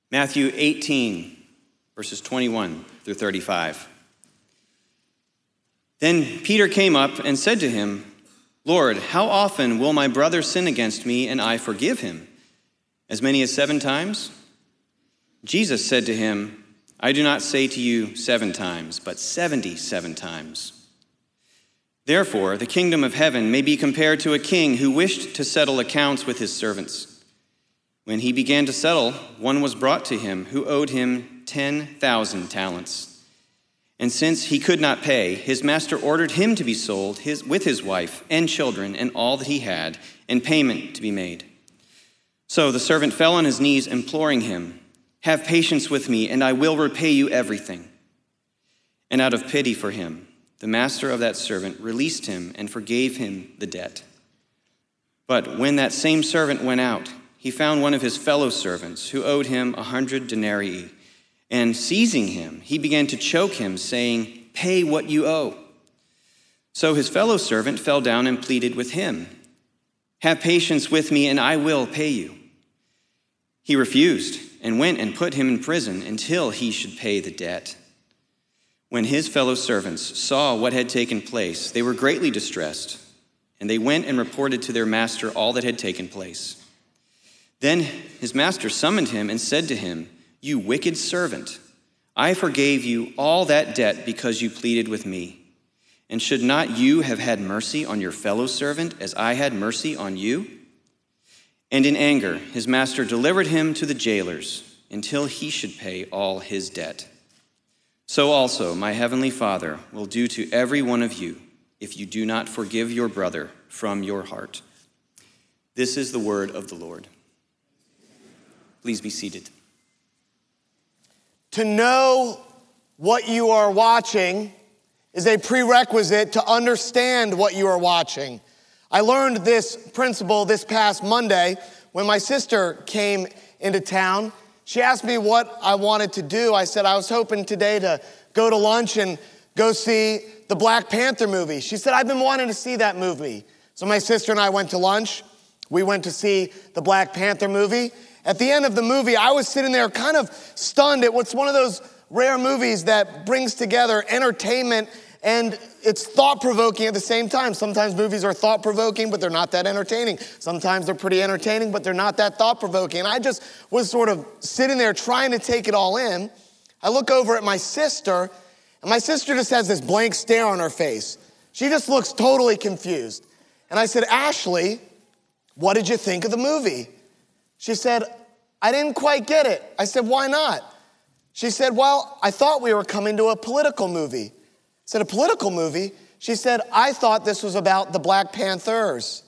Matthew 18, verses 21 through 35. Then Peter came up and said to him, "Lord, how often will my brother sin against me and I forgive him? As many as 7 times?" Jesus said to him, "I do not say to you 7 times, but 77 times. Therefore, the kingdom of heaven may be compared to a king who wished to settle accounts with his servants. When he began to settle, one was brought to him who owed him 10,000 talents. And since he could not pay, his master ordered him to be sold with his wife and children and all that he had, and payment to be made. So the servant fell on his knees, imploring him, 'Have patience with me, and I will repay you everything.' And out of pity for him, the master of that servant released him and forgave him the debt. But when that same servant went out, he found one of his fellow servants who owed him 100 denarii. And seizing him, he began to choke him, saying, 'Pay what you owe.' So his fellow servant fell down and pleaded with him, 'Have patience with me, and I will pay you.' He refused and went and put him in prison until he should pay the debt. When his fellow servants saw what had taken place, they were greatly distressed, and they went and reported to their master all that had taken place. Then his master summoned him and said to him, 'You wicked servant, I forgave you all that debt because you pleaded with me. And should not you have had mercy on your fellow servant as I had mercy on you?' And in anger, his master delivered him to the jailers until he should pay all his debt. So also my heavenly Father will do to every one of you if you do not forgive your brother from your heart." This is the word of the Lord. Please be seated. To know what you are watching is a prerequisite to understand what you are watching. I learned this principle this past Monday when my sister came into town. She asked me what I wanted to do. I said I was hoping today to go to lunch and go see the Black Panther movie. She said, "I've been wanting to see that movie." So my sister and I went to lunch. We went to see the Black Panther movie. At the end of the movie, I was sitting there kind of stunned at what's one of those rare movies that brings together entertainment and it's thought-provoking at the same time. Sometimes movies are thought-provoking, but they're not that entertaining. Sometimes they're pretty entertaining, but they're not that thought-provoking. And I just was sort of sitting there trying to take it all in. I look over at my sister, and my sister just has this blank stare on her face. She just looks totally confused. And I said, "Ashley, what did you think of the movie?" She said, "I didn't quite get it." I said, "Why not?" She said, "Well, I thought we were coming to a political movie." I said, "A political movie?" She said, "I thought this was about the Black Panthers."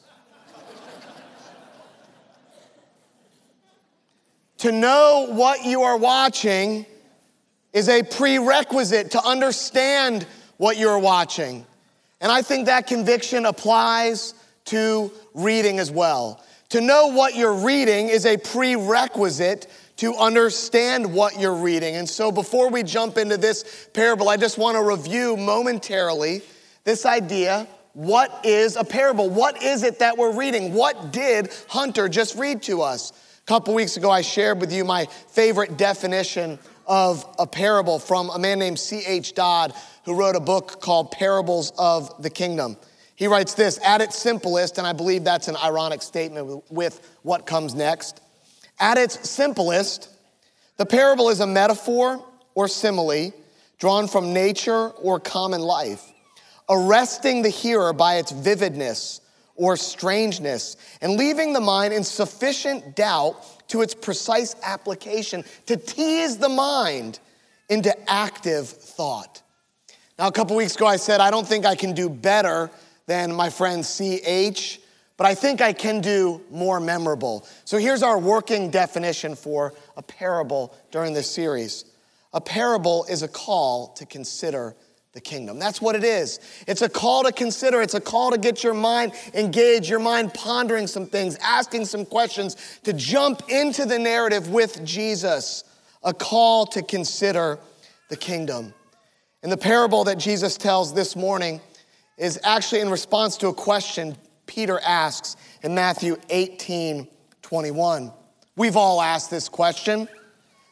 To know what you are watching is a prerequisite to understand what you're watching. And I think that conviction applies to reading as well. To know what you're reading is a prerequisite to understand what you're reading. And so before we jump into this parable, I just want to review momentarily this idea. What is a parable? What is it that we're reading? What did Hunter just read to us? A couple weeks ago, I shared with you my favorite definition of a parable from a man named C.H. Dodd, who wrote a book called Parables of the Kingdom. He writes this: at its simplest, and I believe that's an ironic statement with what comes next. At its simplest, the parable is a metaphor or simile drawn from nature or common life, arresting the hearer by its vividness or strangeness and leaving the mind in sufficient doubt to its precise application to tease the mind into active thought. Now, a couple weeks ago, I said, I don't think I can do better than my friend C.H., but I think I can do more memorable. So here's our working definition for a parable during this series. A parable is a call to consider the kingdom. That's what it is. It's a call to consider. It's a call to get your mind engaged, your mind pondering some things, asking some questions, to jump into the narrative with Jesus. A call to consider the kingdom. And the parable that Jesus tells this morning is actually in response to a question Peter asks in Matthew 18:21. We've all asked this question.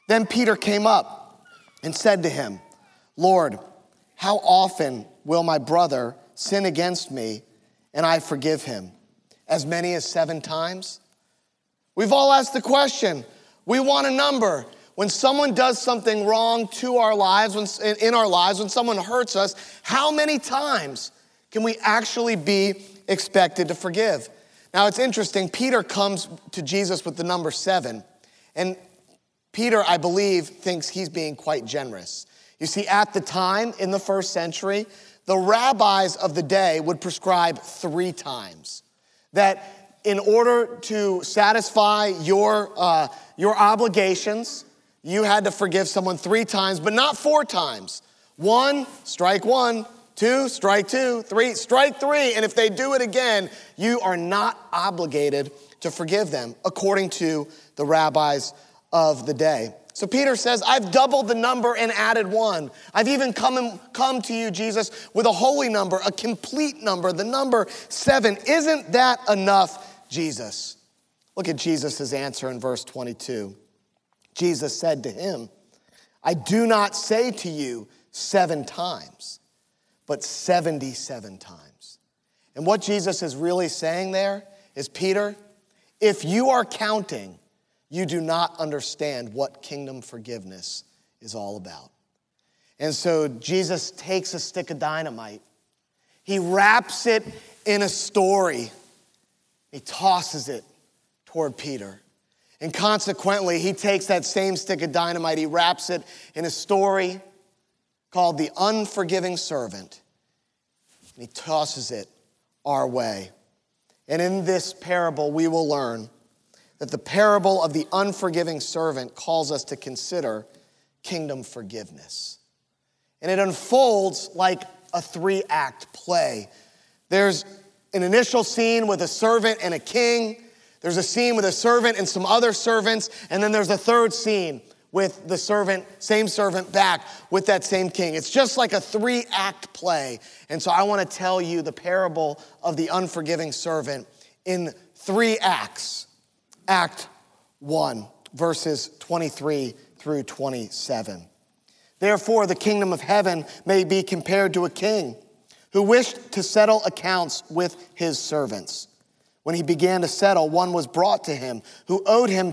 Then Peter came up and said to him, Lord, how often will my brother sin against me and I forgive him? As many as 7 times? We've all asked the question. We want a number. When someone does something wrong to our lives, in our lives, when someone hurts us, how many times can we actually be expected to forgive? Now, it's interesting. Peter comes to Jesus with the number 7. And Peter, I believe, thinks he's being quite generous. You see, at the time, in the first century, the rabbis of the day would prescribe 3 times. That in order to satisfy your obligations, you had to forgive someone 3 times, but not 4 times. 1, strike 1. 2, strike 2. 3, strike 3. And if they do it again, you are not obligated to forgive them, according to the rabbis of the day. So Peter says, I've doubled the number and added 1. I've even come to you, Jesus, with a holy number, a complete number, the number 7. Isn't that enough, Jesus? Look at Jesus' answer in verse 22. Jesus said to him, I do not say to you 7 times, but 77 times. And what Jesus is really saying there is, Peter, if you are counting, you do not understand what kingdom forgiveness is all about. And so Jesus takes a stick of dynamite. He wraps it in a story. He tosses it toward Peter. And consequently, he takes that same stick of dynamite, he wraps it in a story called The Unforgiving Servant. And he tosses it our way. And in this parable, we will learn that the parable of the unforgiving servant calls us to consider kingdom forgiveness. And it unfolds like a 3-act play. There's an initial scene with a servant and a king. There's a scene with a servant and some other servants. And then there's a third scene with the same servant back with that same king. It's just like a 3-act play. And so I want to tell you the parable of the unforgiving servant in 3 acts. Act 1, verses 23 through 27. Therefore, the kingdom of heaven may be compared to a king who wished to settle accounts with his servants. When he began to settle, one was brought to him who owed him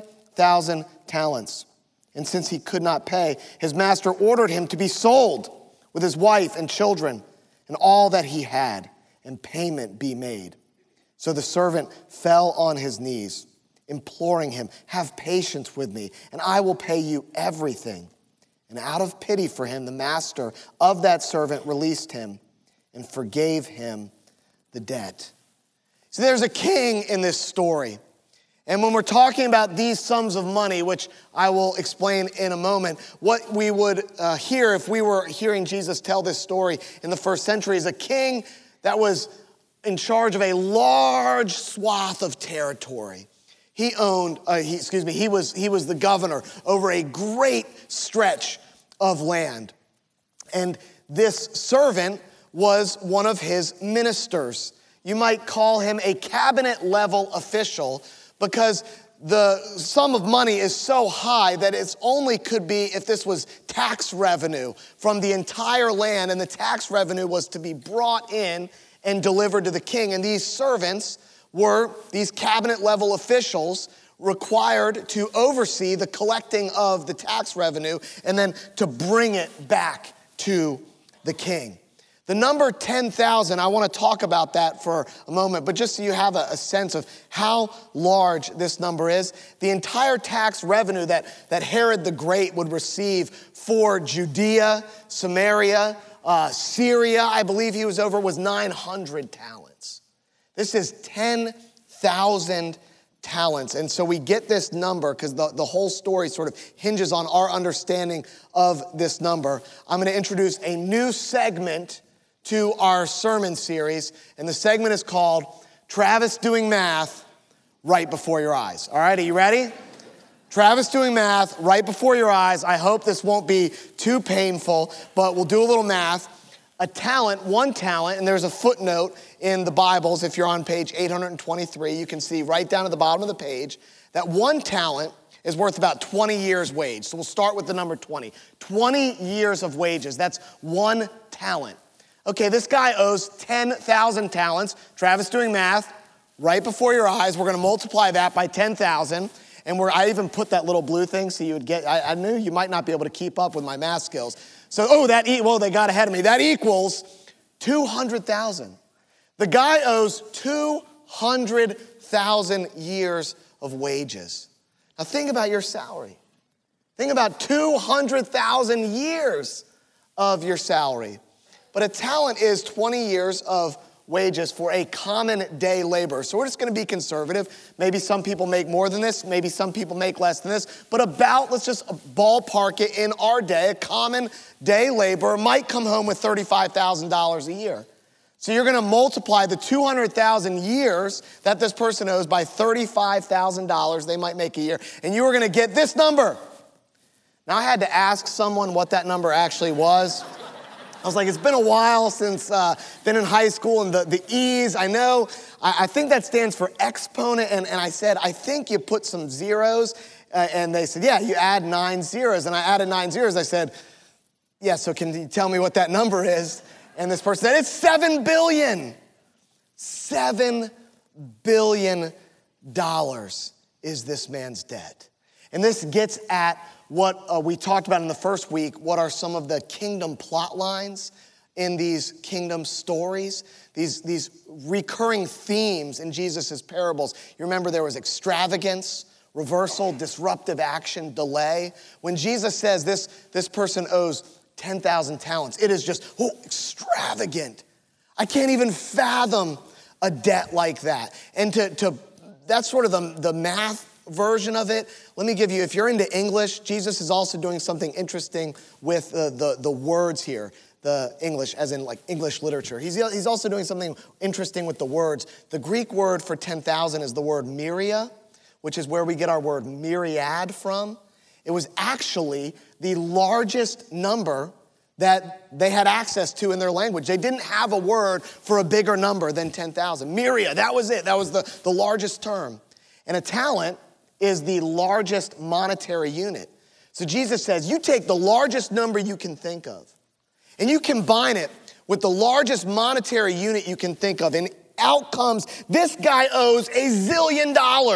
10,000 talents. And since he could not pay, his master ordered him to be sold with his wife and children and all that he had, and payment be made. So the servant fell on his knees, imploring him, have patience with me, and I will pay you everything. And out of pity for him, the master of that servant released him and forgave him the debt. So there's a king in this story. And when we're talking about these sums of money, which I will explain in a moment, what we would hear if we were hearing Jesus tell this story in the first century is a king that was in charge of a large swath of territory. He was the governor over a great stretch of land. And this servant was one of his ministers. You might call him a cabinet-level official because the sum of money is so high that it only could be if this was tax revenue from the entire land, and the tax revenue was to be brought in and delivered to the king. And these servants were these cabinet-level officials required to oversee the collecting of the tax revenue and then to bring it back to the king. The number 10,000, I want to talk about that for a moment, but just so you have a sense of how large this number is, the entire tax revenue that Herod the Great would receive for Judea, Samaria, Syria, I believe he was over, was 900 talents. This is 10,000 talents. And so we get this number because the whole story sort of hinges on our understanding of this number. I'm going to introduce a new segment to our sermon series, and the segment is called Travis Doing Math Right Before Your Eyes. All right, are you ready? Travis doing math right before your eyes. I hope this won't be too painful, but we'll do a little math. One talent, and there's a footnote in the Bibles. If you're on page 823, you can see right down at the bottom of the page that 1 talent is worth about 20 years' wage. So we'll start with the number 20. 20 years of wages, that's 1 talent. Okay, this guy owes 10,000 talents. Travis doing math, right before your eyes. We're gonna multiply that by 10,000. And I even put that little blue thing so you would get, I knew you might not be able to keep up with my math skills. So, they got ahead of me. That equals 200,000. The guy owes 200,000 years of wages. Now think about your salary. Think about 200,000 years of your salary. But a talent is 20 years of wages for a common day laborer. So we're just gonna be conservative. Maybe some people make more than this, maybe some people make less than this, but let's just ballpark it in our day. A common day laborer might come home with $35,000 a year. So you're gonna multiply the 200,000 years that this person owes by $35,000 they might make a year, and you are gonna get this number. Now I had to ask someone what that number actually was. I was like, it's been a while since been in high school, and the E's, I know, I think that stands for exponent, and I said, I think you put some zeros, and they said, yeah, you add 9 zeros, and I added 9 zeros. I said, yeah, so can you tell me what that number is? And this person said, it's 7 billion. $7 billion is this man's debt. And this gets at what we talked about in the first week. What are some of the kingdom plot lines in these kingdom stories? These recurring themes in Jesus' parables. You remember there was extravagance, reversal, disruptive action, delay. When Jesus says this person owes 10,000 talents, it is just, extravagant. I can't even fathom a debt like that. And that's sort of the math version of it. Let me give you, if you're into English, Jesus is also doing something interesting with the words here, the English, as in like English literature. He's also doing something interesting with the words. The Greek word for 10,000 is the word myria, which is where we get our word myriad from. It was actually the largest number that they had access to in their language. They didn't have a word for a bigger number than 10,000. Myria, that was it. That was the largest term. And a talent is the largest monetary unit. So Jesus says, you take the largest number you can think of, and you combine it with the largest monetary unit you can think of, and out comes, this guy owes $1 zillion.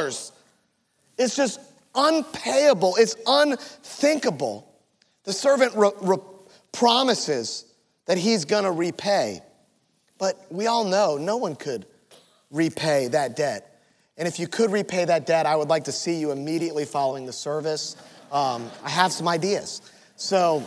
It's just unpayable. It's unthinkable. The servant promises that he's gonna repay, but we all know no one could repay that debt. And if you could repay that debt, I would like to see you immediately following the service. I have some ideas. So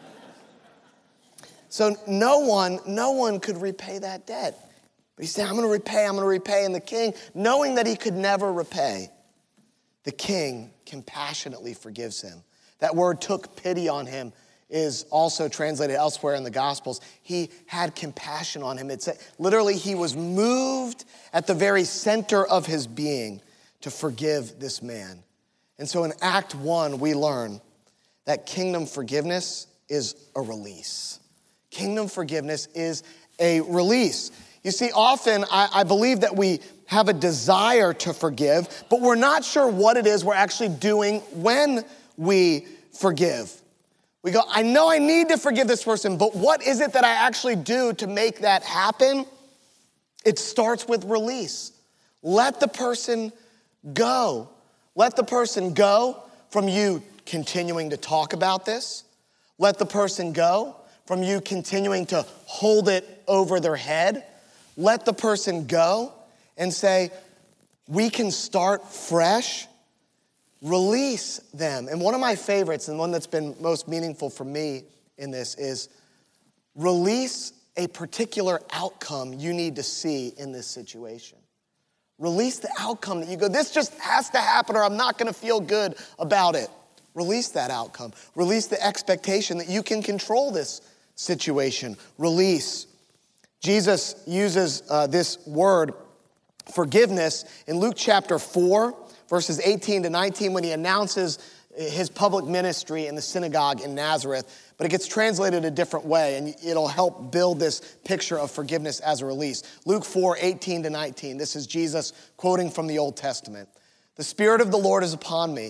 no one could repay that debt. But he said, I'm gonna repay. And the king, knowing that he could never repay, the king compassionately forgives him. That word took pity on him is also translated elsewhere in the Gospels. He had compassion on him. It's literally, he was moved at the very center of his being to forgive this man. And so in Act 1, we learn that kingdom forgiveness is a release. Kingdom forgiveness is a release. You see, often I believe that we have a desire to forgive, but we're not sure what it is we're actually doing when we forgive. We go, I know I need to forgive this person, but what is it that I actually do to make that happen? It starts with release. Let the person go. Let the person go from you continuing to talk about this. Let the person go from you continuing to hold it over their head. Let the person go and say, we can start fresh. Release them. And one of my favorites, and one that's been most meaningful for me in this, is release a particular outcome you need to see in this situation. Release the outcome that you go, this just has to happen or I'm not gonna feel good about it. Release that outcome. Release the expectation that you can control this situation. Release. Jesus uses this word, forgiveness, in Luke chapter 4, verses 18 to 19, when he announces his public ministry in the synagogue in Nazareth. But it gets translated a different way, and it'll help build this picture of forgiveness as a release. Luke 4, 18 to 19. This is Jesus quoting from the Old Testament. The Spirit of the Lord is upon me,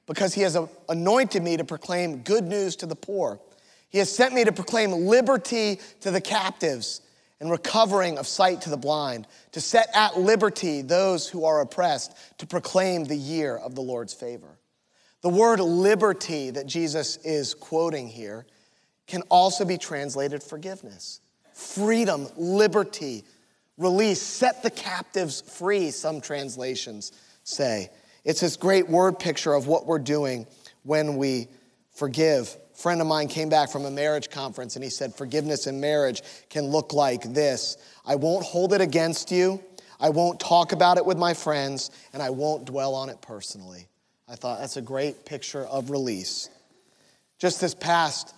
because he has anointed me to proclaim good news to the poor. He has sent me to proclaim liberty to the captives and recovering of sight to the blind, to set at liberty those who are oppressed, to proclaim the year of the Lord's favor. The word liberty that Jesus is quoting here can also be translated forgiveness. Freedom, liberty, release, set the captives free, some translations say. It's this great word picture of what we're doing when we forgive. A friend of mine came back from a marriage conference and he said, forgiveness in marriage can look like this. I won't hold it against you. I won't talk about it with my friends, and I won't dwell on it personally. I thought that's a great picture of release. Just this past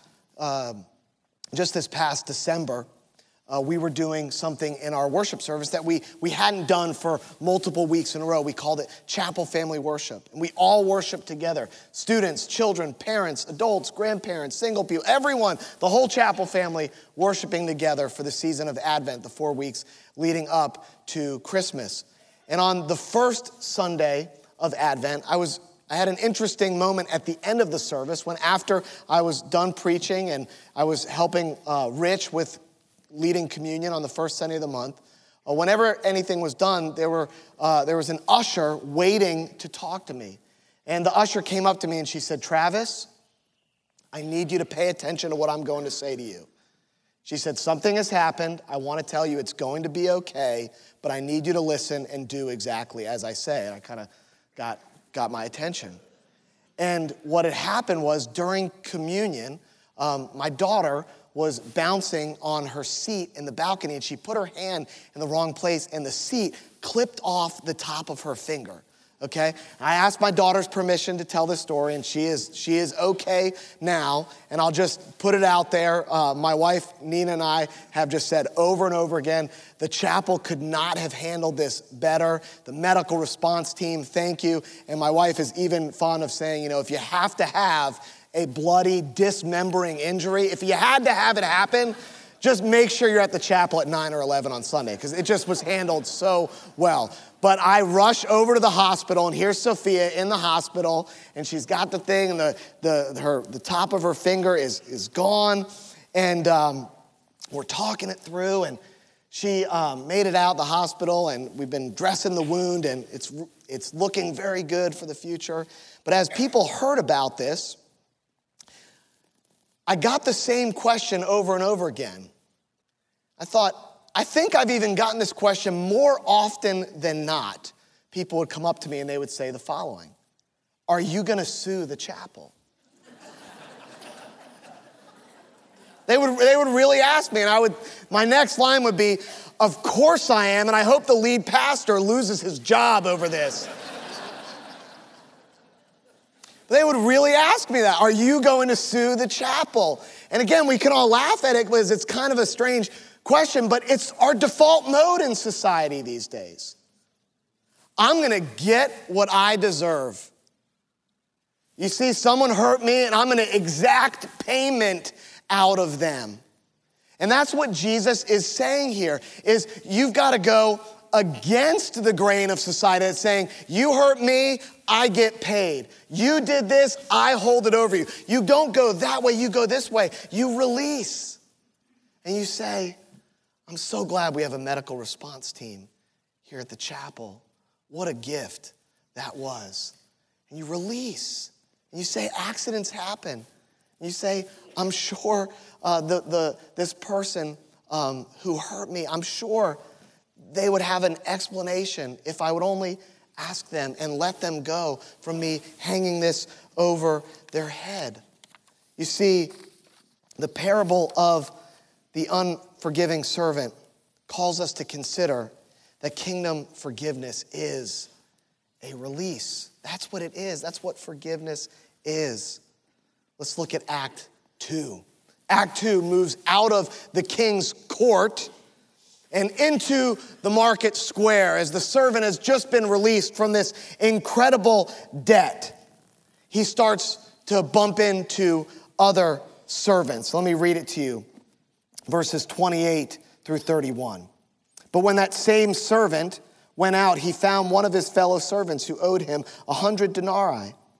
December, we were doing something in our worship service that we hadn't done for multiple weeks in a row. We called it Chapel Family Worship. And we all worshiped together. Students, children, parents, adults, grandparents, single people, everyone, the whole Chapel family worshiping together for the season of Advent, the 4 weeks leading up to Christmas. And on the first Sunday of Advent, I had an interesting moment at the end of the service when after I was done preaching and I was helping Rich with leading communion on the first Sunday of the month. Whenever anything was done, there was an usher waiting to talk to me. And the usher came up to me and she said, Travis, I need you to pay attention to what I'm going to say to you. She said, something has happened. I want to tell you it's going to be okay, but I need you to listen and do exactly as I say. And I kind of got my attention. And what had happened was during communion, my daughter was bouncing on her seat in the balcony, and she put her hand in the wrong place, and the seat clipped off the top of her finger, okay? I asked my daughter's permission to tell this story, and she is okay now, and I'll just put it out there. My wife, Nina, and I have just said over and over again, the chapel could not have handled this better. The medical response team, thank you. And my wife is even fond of saying, if you have to have a bloody, dismembering injury, if you had to have it happen, just make sure you're at the chapel at 9 or 11 on Sunday, because it just was handled so well. But I rush over to the hospital, and here's Sophia in the hospital, and she's got the thing, and the top of her finger is gone, and we're talking it through, and she made it out the hospital, and we've been dressing the wound, and it's looking very good for the future. But as people heard about this, I got the same question over and over again. I think I've even gotten this question more often than not. People would come up to me and they would say the following: are you going to sue the chapel? They would really ask me, and my next line would be, of course I am, and I hope the lead pastor loses his job over this. They would really ask me that. Are you going to sue the chapel? And again, we can all laugh at it because it's kind of a strange question, but it's our default mode in society these days. I'm going to get what I deserve. You see, someone hurt me and I'm going to exact payment out of them. And that's what Jesus is saying here, is you've got to go against the grain of society that's saying, you hurt me, I get paid. You did this, I hold it over you. You don't go that way, you go this way. You release. And you say, I'm so glad we have a medical response team here at the chapel. What a gift that was. And you release. And you say, accidents happen. And you say, I'm sure this person who hurt me, I'm sure they would have an explanation if I would only ask them and let them go from me hanging this over their head. You see, the parable of the unforgiving servant calls us to consider that kingdom forgiveness is a release. That's what it is. That's what forgiveness is. Let's look at Act 2. Act 2 moves out of the king's court and into the market square as the servant has just been released from this incredible debt. He starts to bump into other servants. Let me read it to you. Verses 28 through 31. But when that same servant went out, he found one of his fellow servants who owed him 100 denarii.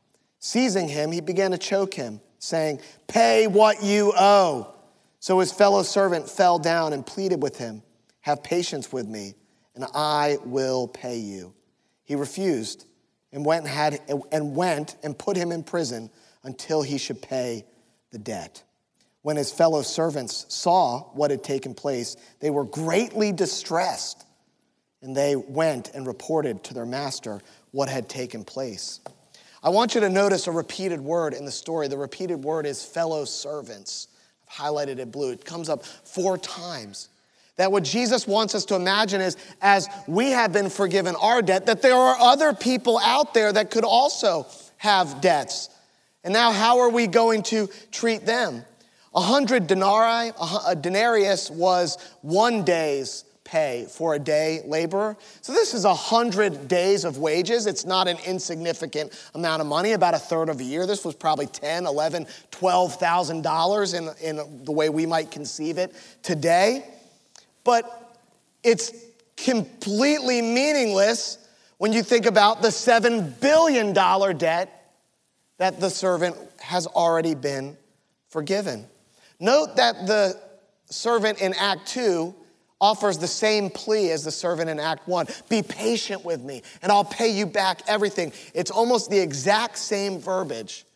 Seizing him, he began to choke him, saying, "Pay what you owe." So his fellow servant fell down and pleaded with him, "Have patience with me, and I will pay you." He refused and went and put him in prison until he should pay the debt. When his fellow servants saw what had taken place, they were greatly distressed, and they went and reported to their master what had taken place. I want you to notice a repeated word in the story. The repeated word is fellow servants. I've highlighted it blue. It comes up 4 times. That what Jesus wants us to imagine is, as we have been forgiven our debt, that there are other people out there that could also have debts. And now how are we going to treat them? 100 denarii, a denarius was 1 day's pay for a day laborer. So this is 100 days of wages. It's not an insignificant amount of money, about a third of a year. This was probably $10,000, $11,000, $12,000 in the way we might conceive it today. But it's completely meaningless when you think about the $7 billion debt that the servant has already been forgiven. Note that the servant in Act 2 offers the same plea as the servant in Act 1. Be patient with me, and I'll pay you back everything. It's almost the exact same verbiage.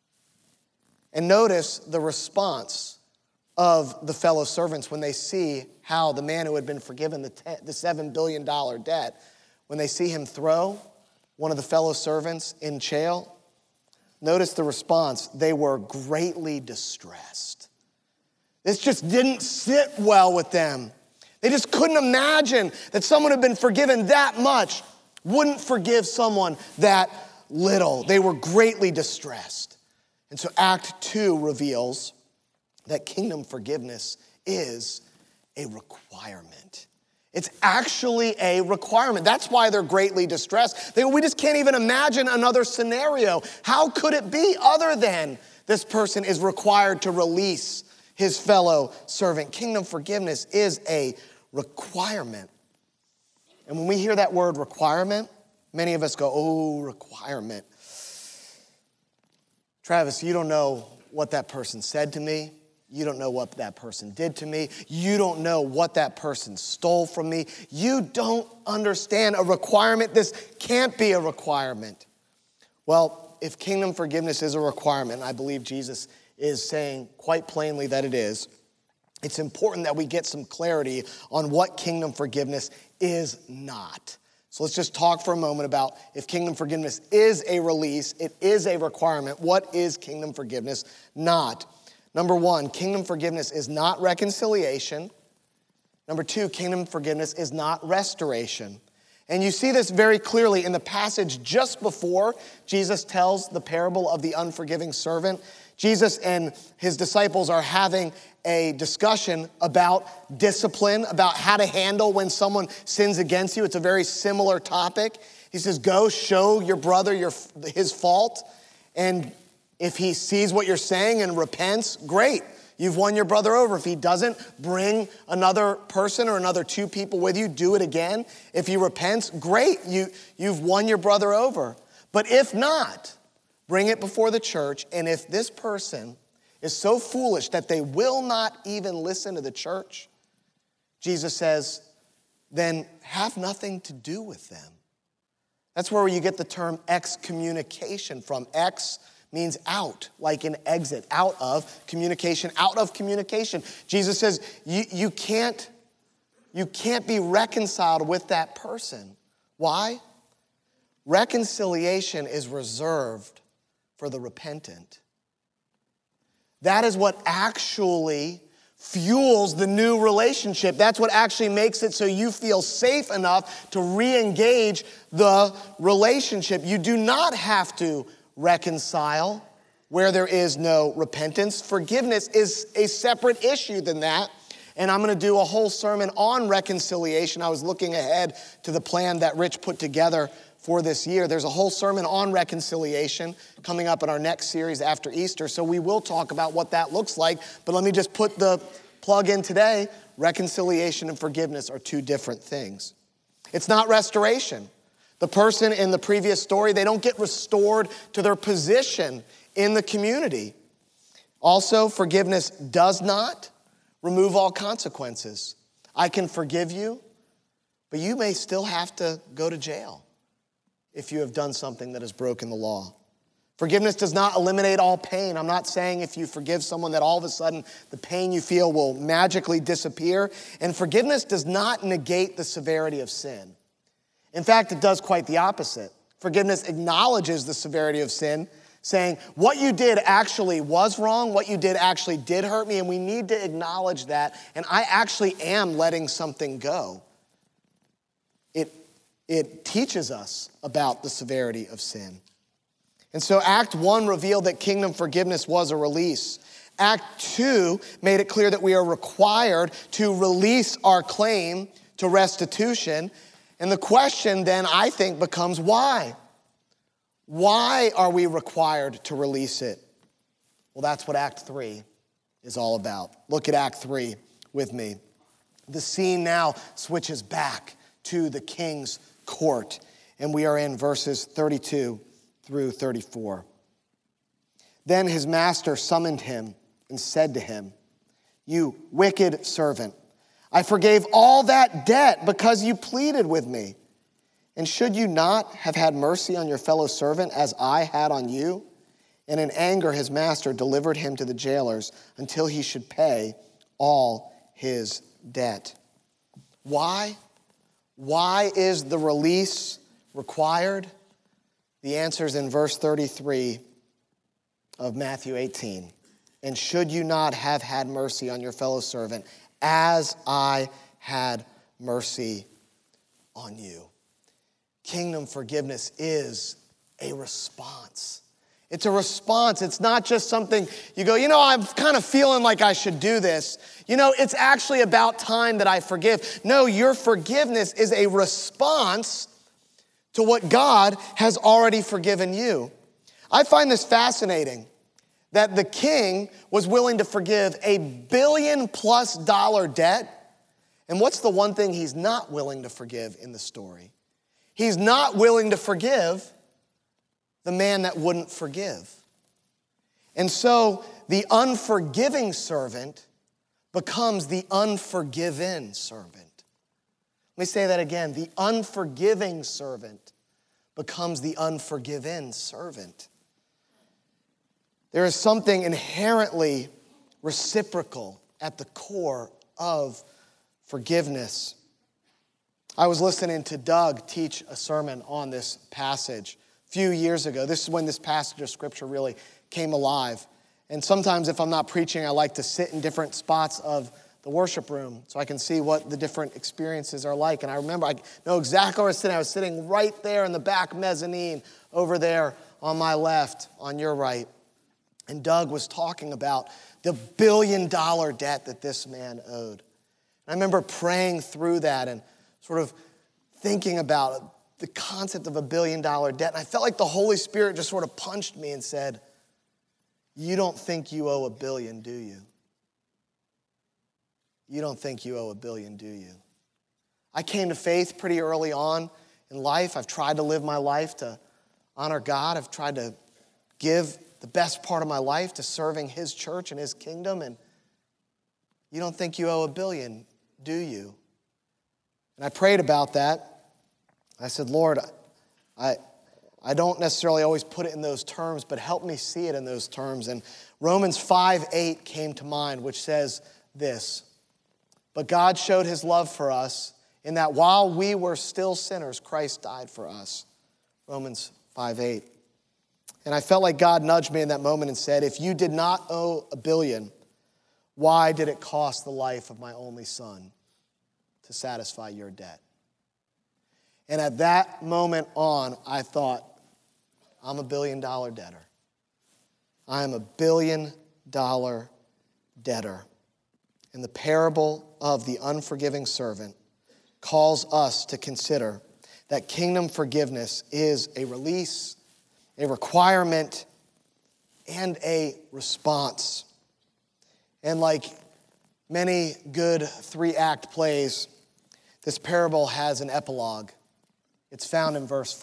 And notice the response of the fellow servants when they see how the man who had been forgiven the $7 billion debt, when they see him throw one of the fellow servants in jail, notice the response. They were greatly distressed. This just didn't sit well with them. They just couldn't imagine that someone who had been forgiven that much wouldn't forgive someone that little. They were greatly distressed. And so Act 2 reveals that kingdom forgiveness is a requirement. It's actually a requirement. That's why they're greatly distressed. We just can't even imagine another scenario. How could it be other than this person is required to release his fellow servant? Kingdom forgiveness is a requirement. And when we hear that word requirement, many of us go, "Oh, requirement. Travis, you don't know what that person said to me. You don't know what that person did to me. You don't know what that person stole from me. You don't understand a requirement. This can't be a requirement." Well, if kingdom forgiveness is a requirement, and I believe Jesus is saying quite plainly that it is, it's important that we get some clarity on what kingdom forgiveness is not. So let's just talk for a moment about if kingdom forgiveness is a release, it is a requirement. What is kingdom forgiveness not? Number 1, kingdom forgiveness is not reconciliation. Number 2, kingdom forgiveness is not restoration. And you see this very clearly in the passage just before Jesus tells the parable of the unforgiving servant. Jesus and his disciples are having a discussion about discipline, about how to handle when someone sins against you. It's a very similar topic. He says, go show your brother his fault, and if he sees what you're saying and repents, great. You've won your brother over. If he doesn't, bring another person or another 2 people with you. Do it again. If he repents, great. You've won your brother over. But if not, bring it before the church. And if this person is so foolish that they will not even listen to the church, Jesus says, then have nothing to do with them. That's where you get the term excommunication from. Ex means out, like an exit, out of communication, out of communication. Jesus says you can't be reconciled with that person. Why? Reconciliation is reserved for the repentant. That is what actually fuels the new relationship. That's what actually makes it so you feel safe enough to re-engage the relationship. You do not have to reconcile where there is no repentance. Forgiveness is a separate issue than that. And I'm going to do a whole sermon on reconciliation. I was looking ahead to the plan that Rich put together for this year. There's a whole sermon on reconciliation coming up in our next series after Easter. So we will talk about what that looks like. But let me just put the plug in today. Reconciliation and forgiveness are 2 different things. It's not restoration. The person in the previous story, they don't get restored to their position in the community. Also, forgiveness does not remove all consequences. I can forgive you, but you may still have to go to jail if you have done something that has broken the law. Forgiveness does not eliminate all pain. I'm not saying if you forgive someone that all of a sudden the pain you feel will magically disappear. And forgiveness does not negate the severity of sin. In fact, it does quite the opposite. Forgiveness acknowledges the severity of sin, saying, what you did actually was wrong, what you did actually did hurt me, and we need to acknowledge that, and I actually am letting something go. It teaches us about the severity of sin. And so Act 1 revealed that kingdom forgiveness was a release. Act 2 made it clear that we are required to release our claim to restitution. And the question then, I think, becomes why? Why are we required to release it? Well, that's what Act 3 is all about. Look at Act 3 with me. The scene now switches back to the king's court, and we are in verses 32 through 34. Then his master summoned him and said to him, "You wicked servant, I forgave all that debt because you pleaded with me. And should you not have had mercy on your fellow servant as I had on you?" And in anger his master delivered him to the jailers until he should pay all his debt. Why? Why is the release required? The answer is in verse 33 of Matthew 18. And should you not have had mercy on your fellow servant as I had mercy on you? Kingdom forgiveness is a response. It's a response. It's not just something you go, I'm kind of feeling like I should do this. It's actually about time that I forgive. No, your forgiveness is a response to what God has already forgiven you. I find this fascinating that the king was willing to forgive $1 billion+ debt. And what's the one thing he's not willing to forgive in the story? He's not willing to forgive the man that wouldn't forgive. And so the unforgiving servant becomes the unforgiven servant. Let me say that again. The unforgiving servant becomes the unforgiven servant. There is something inherently reciprocal at the core of forgiveness. I was listening to Doug teach a sermon on this passage a few years ago. This is when this passage of Scripture really came alive. And sometimes if I'm not preaching, I like to sit in different spots of the worship room so I can see what the different experiences are like. And I remember, I know exactly where I was sitting. I was sitting right there in the back mezzanine, over there on my left, on your right. And Doug was talking about the $1 billion debt that this man owed. And I remember praying through that and sort of thinking about the concept of $1 billion debt. And I felt like the Holy Spirit just sort of punched me and said, "You don't think you owe $1 billion, do you? You don't think you owe $1 billion, do you?" I came to faith pretty early on in life. I've tried to live my life to honor God. I've tried to give the best part of my life to serving His church and His kingdom. And you don't think you owe $1 billion, do you? And I prayed about that. I said, "Lord, I don't necessarily always put it in those terms, but help me see it in those terms." And Romans 5:8 came to mind, which says this: "But God showed His love for us in that while we were still sinners, Christ died for us." Romans 5:8. And I felt like God nudged me in that moment and said, if you did not owe $1 billion, why did it cost the life of my only son to satisfy your debt? And at that moment on, I thought, I'm a $1 billion debtor. I am a $1 billion debtor. And the parable of the unforgiving servant calls us to consider that kingdom forgiveness is a release, a requirement, and a response. And like many good 3-act plays, this parable has an epilogue. It's found in verse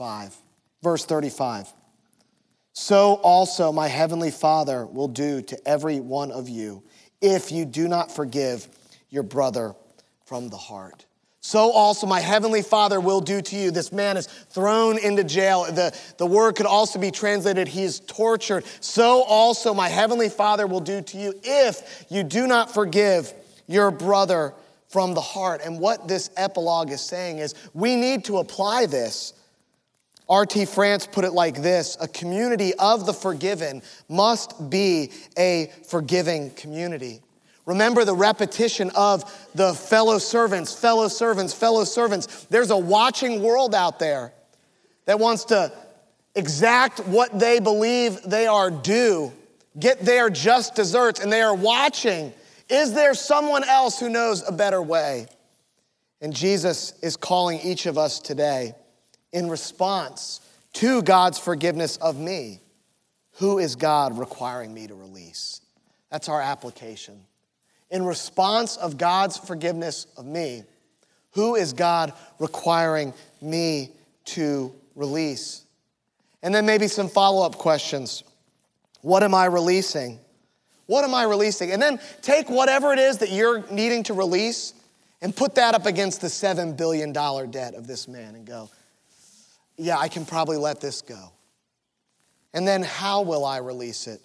35. So also my heavenly Father will do to every one of you if you do not forgive your brother from the heart. So also my heavenly Father will do to you. This man is thrown into jail. The word could also be translated, he is tortured. So also my heavenly Father will do to you if you do not forgive your brother from the heart. And what this epilogue is saying is we need to apply this. R.T. France put it like this: a community of the forgiven must be a forgiving community. Remember the repetition of the fellow servants. There's a watching world out there that wants to exact what they believe they are due, get their just desserts, and they are watching. Is there someone else who knows a better way? And Jesus is calling each of us today in response to God's forgiveness of me. Who is God requiring me to release? That's our application. In response of God's forgiveness of me, who is God requiring me to release? And then maybe some follow-up questions. What am I releasing? What am I releasing? And then take whatever it is that you're needing to release and put that up against the $7 billion debt of this man and go, yeah, I can probably let this go. And then how will I release it?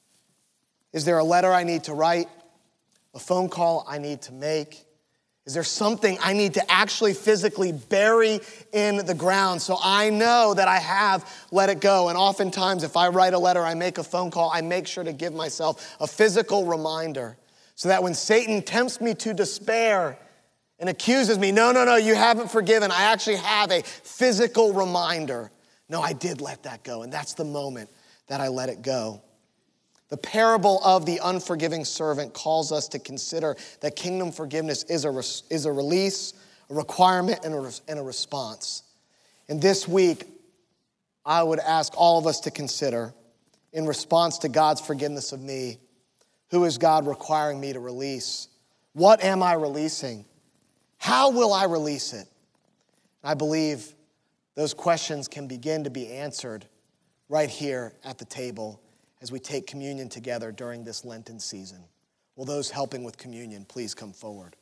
Is there a letter I need to write? A phone call I need to make? Is there something I need to actually physically bury in the ground so I know that I have let it go? And oftentimes if I write a letter, I make a phone call, I make sure to give myself a physical reminder so that when Satan tempts me to despair and accuses me, no, you haven't forgiven, I actually have a physical reminder. No, I did let that go, and that's the moment that I let it go. The parable of the unforgiving servant calls us to consider that kingdom forgiveness is a release, a requirement, and a response. And this week, I would ask all of us to consider, in response to God's forgiveness of me, who is God requiring me to release? What am I releasing? How will I release it? I believe those questions can begin to be answered right here at the table as we take communion together during this Lenten season. Will those helping with communion please come forward?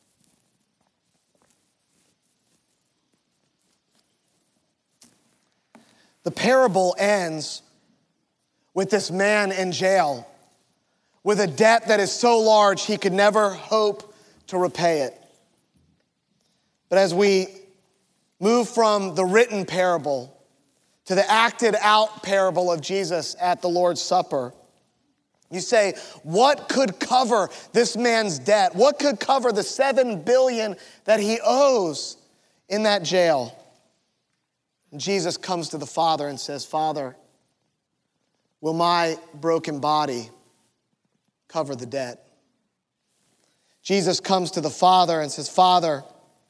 The parable ends with this man in jail with a debt that is so large he could never hope to repay it. But as we move from the written parable to the acted out parable of Jesus at the Lord's Supper, you say, what could cover this man's debt? What could cover the $7 billion that he owes in that jail? And Jesus comes to the Father and says, Father, will my broken body cover the debt? Jesus comes to the Father and says, Father,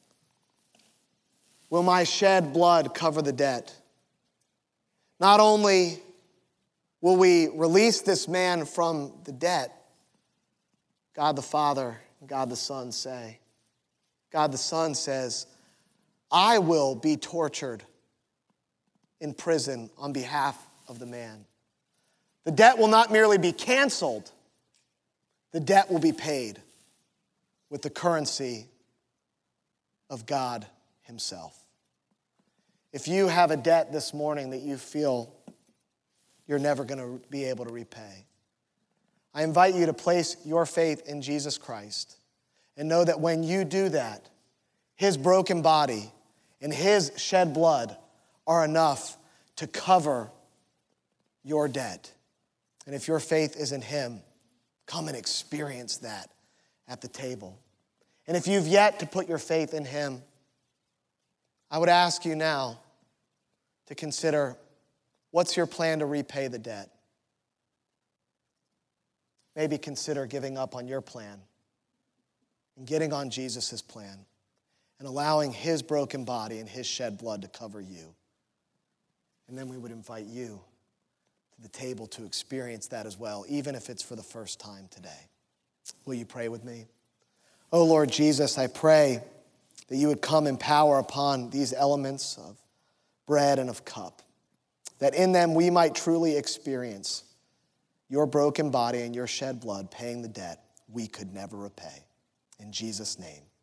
will my shed blood cover the debt? Not only will we release this man from the debt, God the Father and God the Son say, God the Son says, I will be tortured in prison on behalf of the man. The debt will not merely be canceled, the debt will be paid with the currency of God Himself. If you have a debt this morning that you feel you're never going to be able to repay, I invite you to place your faith in Jesus Christ and know that when you do that, His broken body and His shed blood are enough to cover your debt. And if your faith is in Him, come and experience that at the table. And if you've yet to put your faith in Him, I would ask you now to consider, what's your plan to repay the debt? Maybe consider giving up on your plan and getting on Jesus' plan and allowing His broken body and His shed blood to cover you. And then we would invite you to the table to experience that as well, even if it's for the first time today. Will you pray with me? Oh Lord Jesus, I pray that you would come in power upon these elements of bread and of cup, that in them we might truly experience your broken body and your shed blood paying the debt we could never repay. In Jesus' name.